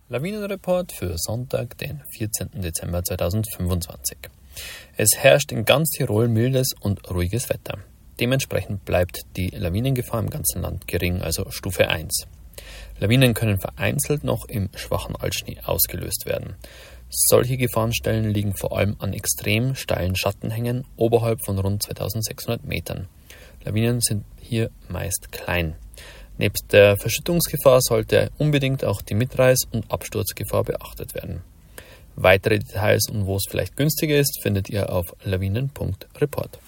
Lawinenreport für Sonntag, den 14. Dezember 2025. Es herrscht in ganz Tirol mildes und ruhiges Wetter. Dementsprechend bleibt die Lawinengefahr im ganzen Land gering, also Stufe 1. Lawinen können vereinzelt noch im schwachen Altschnee ausgelöst werden. Solche Gefahrenstellen liegen vor allem an extrem steilen Schattenhängen oberhalb von rund 2600 Metern. Lawinen sind hier meist klein. Nebst der Verschüttungsgefahr sollte unbedingt auch die Mitreiß- und Absturzgefahr beachtet werden. Weitere Details und wo es vielleicht günstiger ist, findet ihr auf lawinen.report.